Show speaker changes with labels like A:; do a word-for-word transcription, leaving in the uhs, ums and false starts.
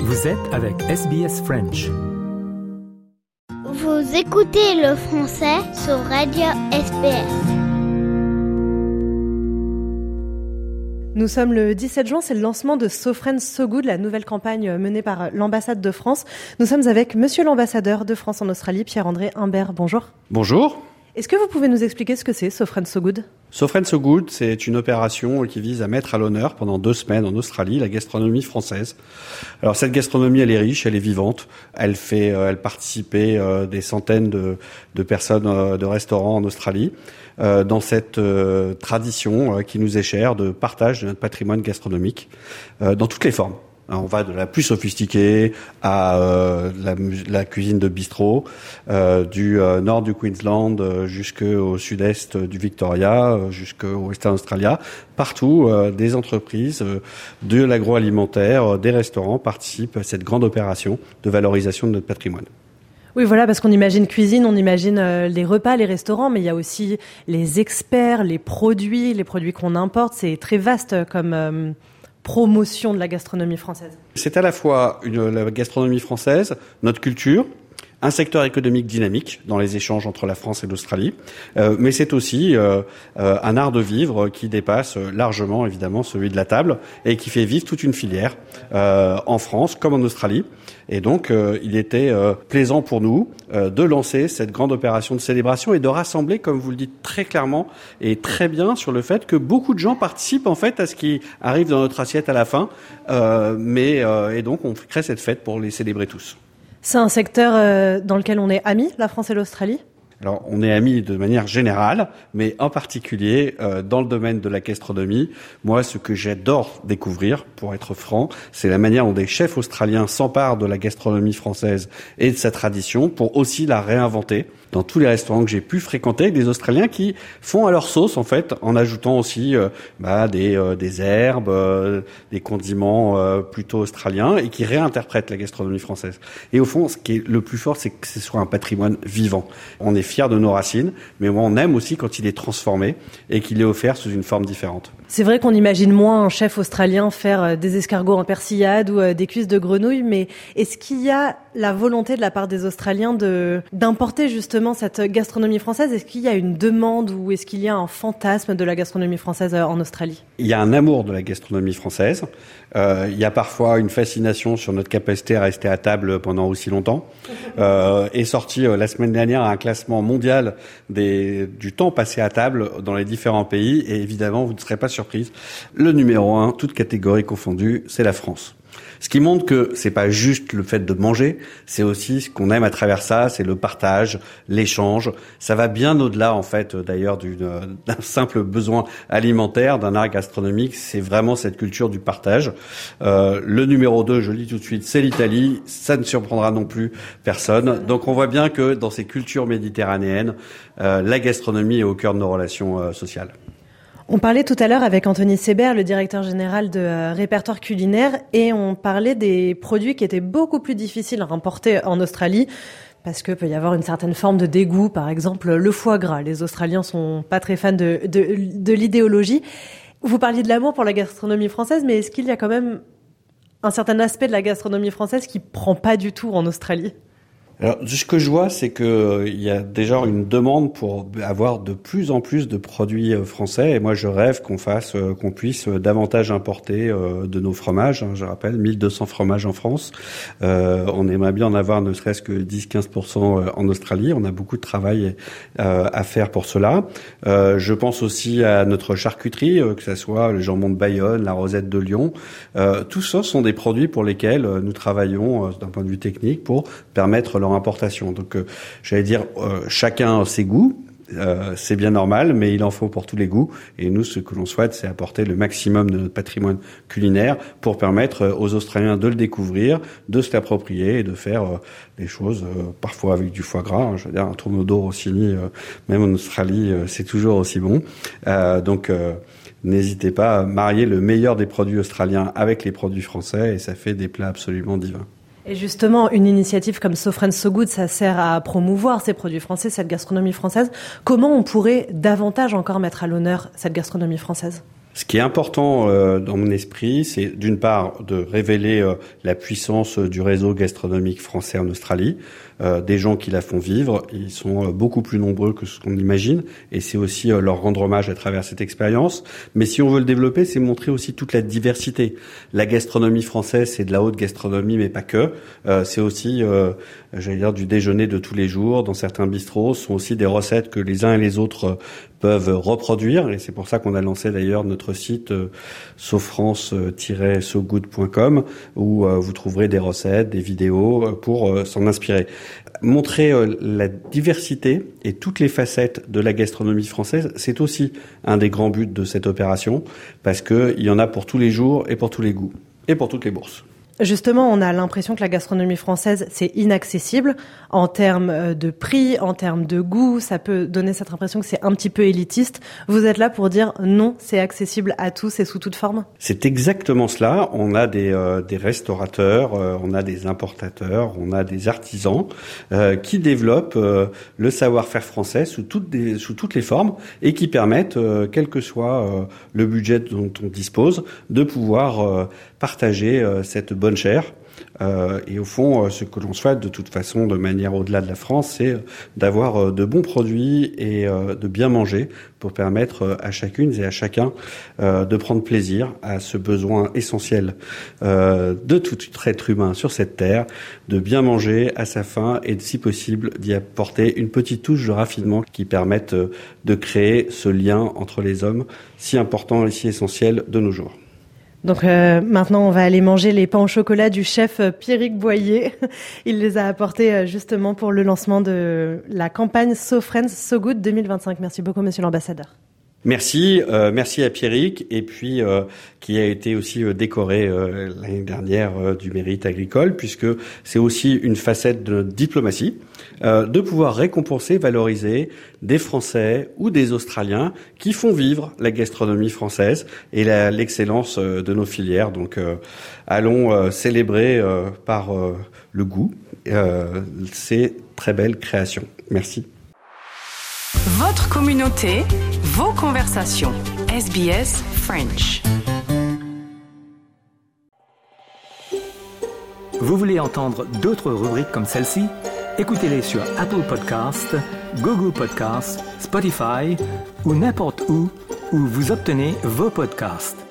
A: Vous êtes avec S B S French.
B: Vous écoutez le français sur Radio S B S.
C: Nous sommes le dix-sept juin, c'est le lancement de So Friends So Good, la nouvelle campagne menée par l'ambassade de France. Nous sommes avec monsieur l'ambassadeur de France en Australie, Pierre-André Humbert. Bonjour.
D: Bonjour.
C: Est-ce que vous pouvez nous expliquer ce que c'est, So Friends So Good ?
D: So Friends So Good, c'est une opération qui vise à mettre à l'honneur pendant deux semaines en Australie la gastronomie française. Alors cette gastronomie, elle est riche, elle est vivante, elle fait, elle participer euh, des centaines de, de personnes euh, de restaurants en Australie euh, dans cette euh, tradition euh, qui nous est chère de partage de notre patrimoine gastronomique euh, dans toutes les formes. On va de la plus sophistiquée à euh, la, la cuisine de bistrot, euh, du euh, nord du Queensland euh, jusqu'au sud-est du Victoria, euh, jusqu'au Western Australia. Partout, euh, des entreprises, euh, de l'agroalimentaire, euh, des restaurants participent à cette grande opération de valorisation de notre patrimoine.
C: Oui, voilà, parce qu'on imagine cuisine, on imagine euh, les repas, les restaurants, mais il y a aussi les experts, les produits, les produits qu'on importe. C'est très vaste comme... Euh promotion de la gastronomie française.
D: C'est à la fois une, la gastronomie française, notre culture, un secteur économique dynamique dans les échanges entre la France et l'Australie, euh, mais c'est aussi euh, euh, un art de vivre qui dépasse largement évidemment celui de la table et qui fait vivre toute une filière euh, en France comme en Australie. Et donc, euh, il était euh, plaisant pour nous euh, de lancer cette grande opération de célébration et de rassembler, comme vous le dites très clairement et très bien, sur le fait que beaucoup de gens participent en fait à ce qui arrive dans notre assiette à la fin. Euh, mais euh, et donc, on crée cette fête pour les célébrer tous.
C: C'est un secteur euh, dans lequel on est amis, la France et l'Australie ?
D: Alors, on est amis de manière générale, mais en particulier euh, dans le domaine de la gastronomie. Moi, ce que j'adore découvrir, pour être franc, c'est la manière dont des chefs australiens s'emparent de la gastronomie française et de sa tradition pour aussi la réinventer. Dans tous les restaurants que j'ai pu fréquenter, avec des Australiens qui font à leur sauce, en fait, en ajoutant aussi euh, bah, des, euh, des herbes, euh, des condiments euh, plutôt australiens, et qui réinterprètent la gastronomie française. Et au fond, ce qui est le plus fort, c'est que ce soit un patrimoine vivant. On est fiers de nos racines, mais on aime aussi quand il est transformé et qu'il est offert sous une forme différente.
C: C'est vrai qu'on imagine moins un chef australien faire des escargots en persillade ou des cuisses de grenouille, mais est-ce qu'il y a la volonté de la part des Australiens de d'importer justement cette gastronomie française ? Est-ce qu'il y a une demande ou est-ce qu'il y a un fantasme de la gastronomie française en Australie ?
D: Il y a un amour de la gastronomie française. Euh, il y a parfois une fascination sur notre capacité à rester à table pendant aussi longtemps. Euh, est sorti euh, la semaine dernière un classement mondial des, du temps passé à table dans les différents pays. Et évidemment, vous ne serez pas surprise. Le numéro un, toute catégorie confondue, c'est la France. Ce qui montre que c'est pas juste le fait de manger, c'est aussi ce qu'on aime à travers ça, c'est le partage, l'échange. Ça va bien au-delà, en fait, d'ailleurs, d'une, d'un simple besoin alimentaire, d'un art gastronomique. C'est vraiment cette culture du partage. Euh, le numéro deux, je le dis tout de suite, c'est l'Italie. Ça ne surprendra non plus personne. Donc, on voit bien que dans ces cultures méditerranéennes, euh, la gastronomie est au cœur de nos relations euh, sociales.
C: On parlait tout à l'heure avec Anthony Sébert, le directeur général de euh, Répertoire Culinaire, et on parlait des produits qui étaient beaucoup plus difficiles à importer en Australie, parce que peut y avoir une certaine forme de dégoût, par exemple le foie gras. Les Australiens sont pas très fans de, de, de l'idéologie. Vous parliez de l'amour pour la gastronomie française, mais est-ce qu'il y a quand même un certain aspect de la gastronomie française qui prend pas du tout en Australie ?
D: Alors, ce que je vois, c'est que euh, il y a déjà une demande pour avoir de plus en plus de produits euh, français. Et moi, je rêve qu'on fasse, euh, qu'on puisse euh, davantage importer euh, de nos fromages. Hein, je rappelle, mille deux cents fromages en France. Euh, on aimerait bien en avoir ne serait-ce que dix à quinze pour cent en Australie. On a beaucoup de travail euh, à faire pour cela. Euh, je pense aussi à notre charcuterie, euh, que ce soit le jambon de Bayonne, la rosette de Lyon. Euh, tout ça sont des produits pour lesquels euh, nous travaillons euh, d'un point de vue technique pour permettre leur importation. Donc, euh, j'allais dire, euh, chacun a ses goûts, euh, c'est bien normal, mais il en faut pour tous les goûts. Et nous, ce que l'on souhaite, c'est apporter le maximum de notre patrimoine culinaire pour permettre aux Australiens de le découvrir, de se l'approprier et de faire euh, des choses, euh, parfois avec du foie gras. Hein, je veux dire, un tourneau d'or au Chili, euh, même en Australie, euh, c'est toujours aussi bon. Euh, donc, euh, n'hésitez pas à marier le meilleur des produits australiens avec les produits français et ça fait des plats absolument divins.
C: Et justement, une initiative comme So Friends So Good, ça sert à promouvoir ces produits français, cette gastronomie française. Comment on pourrait davantage encore mettre à l'honneur cette gastronomie française ?
D: Ce qui est important euh, dans mon esprit, c'est d'une part de révéler euh, la puissance du réseau gastronomique français en Australie, euh, des gens qui la font vivre. Ils sont euh, beaucoup plus nombreux que ce qu'on imagine, et c'est aussi euh, leur rendre hommage à travers cette expérience. Mais si on veut le développer, c'est montrer aussi toute la diversité. La gastronomie française, c'est de la haute gastronomie, mais pas que. Euh, c'est aussi, euh, j'allais dire, du déjeuner de tous les jours. Dans certains bistrots, ce sont aussi des recettes que les uns et les autres euh, peuvent reproduire, et c'est pour ça qu'on a lancé d'ailleurs notre site euh, sofrance tiret so good point com, où euh, vous trouverez des recettes, des vidéos euh, pour euh, s'en inspirer. Montrer euh, la diversité et toutes les facettes de la gastronomie française, c'est aussi un des grands buts de cette opération, parce que il y en a pour tous les jours et pour tous les goûts et pour toutes les bourses.
C: Justement, on a l'impression que la gastronomie française, c'est inaccessible en termes de prix, en termes de goût. Ça peut donner cette impression que c'est un petit peu élitiste. Vous êtes là pour dire non, c'est accessible à tous et sous toute forme?
D: C'est exactement cela. On a des, euh, des restaurateurs, euh, on a des importateurs, on a des artisans euh, qui développent euh, le savoir-faire français sous toutes, des, sous toutes les formes et qui permettent, euh, quel que soit euh, le budget dont on dispose, de pouvoir euh, partager euh, cette bonne chair. Euh, et au fond, euh, ce que l'on souhaite de toute façon, de manière au-delà de la France, c'est euh, d'avoir euh, de bons produits et euh, de bien manger pour permettre euh, à chacune et à chacun euh, de prendre plaisir à ce besoin essentiel euh, de tout être humain sur cette terre, de bien manger à sa faim et, si possible, d'y apporter une petite touche de raffinement qui permette euh, de créer ce lien entre les hommes si important et si essentiel de nos jours.
C: Donc euh, maintenant, on va aller manger les pains au chocolat du chef Pierrick Boyer. Il les a apportés euh, justement pour le lancement de la campagne So Friends, So Good deux mille vingt-cinq. Merci beaucoup, monsieur l'ambassadeur.
D: Merci, euh, merci à Pierrick, et puis euh, qui a été aussi euh, décoré euh, l'année dernière euh, du mérite agricole, puisque c'est aussi une facette de notre diplomatie, euh, de pouvoir récompenser, valoriser des Français ou des Australiens qui font vivre la gastronomie française et la, l'excellence euh, de nos filières. Donc euh, allons euh, célébrer euh, par euh, le goût euh, ces très belles créations. Merci.
E: Votre communauté, vos conversations. S B S French.
A: Vous voulez entendre d'autres rubriques comme celle-ci? Écoutez-les sur Apple Podcasts, Google Podcasts, Spotify ou n'importe où où vous obtenez vos podcasts.